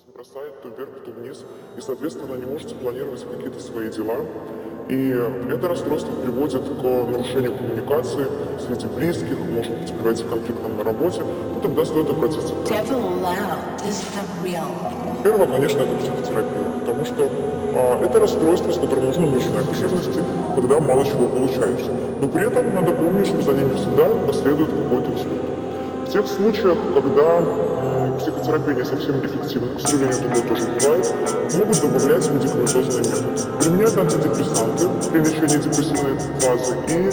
не бросает то вверх, то вниз, и, соответственно, не можете планировать какие-то свои дела. И это расстройство приводит к нарушению коммуникации среди близких, может быть, приводить к конфликтам на работе, то тогда стоит обратиться к врачу. Первое, конечно, это психотерапия, потому что это расстройство, с которым нужно нужны обширности, когда мало чего получаешь. Но при этом надо помнить, что за ним всегда последует какой-то успех. В тех случаях, когда психотерапия не совсем эффективна, к сожалению, такое тоже бывает, могут добавлять медикаментозные методы. Применяют антидепрессанты при лечении депрессивной фазы и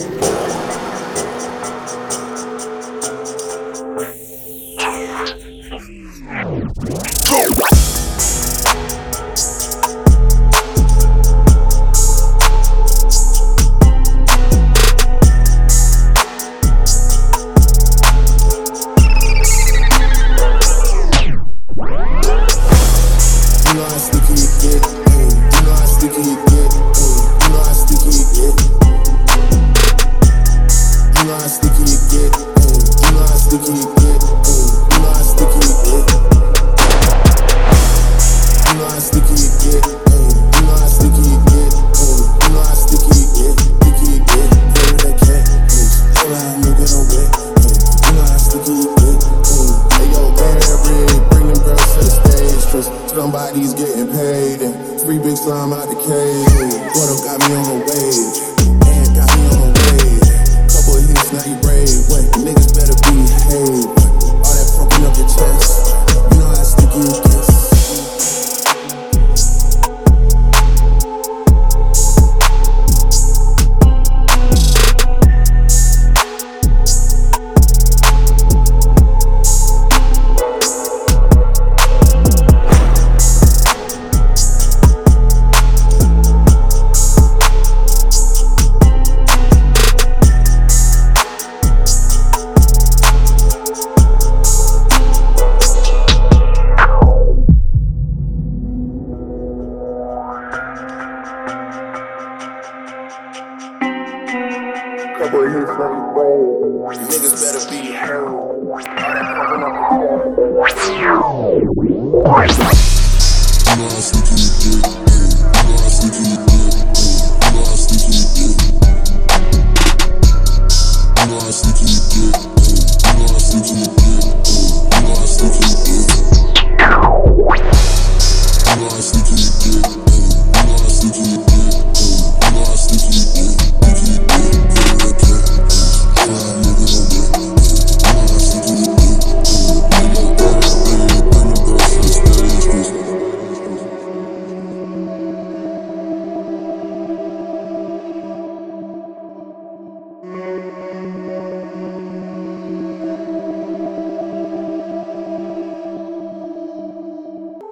somebody's getting paid and free big slime out the cage. What up got me on the wave, and got me on the wave. Couple of hits, now you brave. Wait, niggas better behave. All that pumping up your chest, you know how sticky it gets. Couple of hits, now you brave. Niggas better behave. All that pumping up your chest.